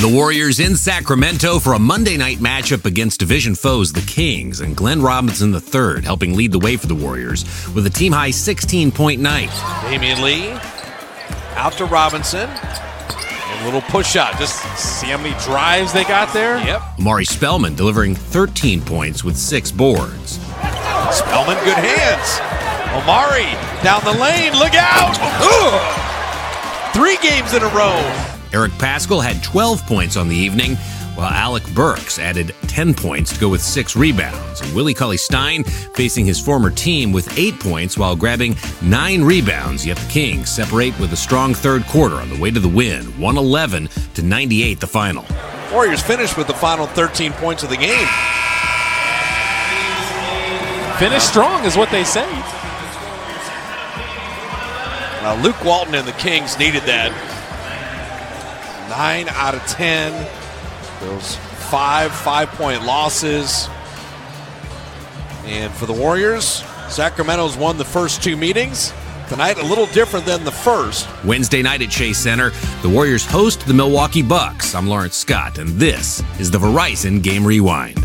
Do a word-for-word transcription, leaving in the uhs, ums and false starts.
The Warriors in Sacramento for a Monday night matchup against division foes, the Kings, and Glenn Robinson the third helping lead the way for the Warriors with a team-high sixteen-point night. Damian Lee out to Robinson. A little push shot. Just see how many drives they got there? Yep. Amari Spellman delivering thirteen points with six boards. Spellman, good hands. Omari down the lane. Look out. Ugh. Three games in a row. Eric Paschal had twelve points on the evening, while Alec Burks added ten points to go with six rebounds. And Willie Cauley-Stein facing his former team with eight points while grabbing nine rebounds, yet the Kings separate with a strong third quarter on the way to the win, one eleven to ninety-eight the final. Warriors finished with the final thirteen points of the game. Finish strong is what they say. Now, Luke Walton and the Kings needed that. Nine out of ten. Those five five-point losses. And for the Warriors, Sacramento's won the first two meetings. Tonight, a little different than the first. Wednesday night at Chase Center, the Warriors host the Milwaukee Bucks. I'm Lawrence Scott, and this is the Verizon Game Rewind.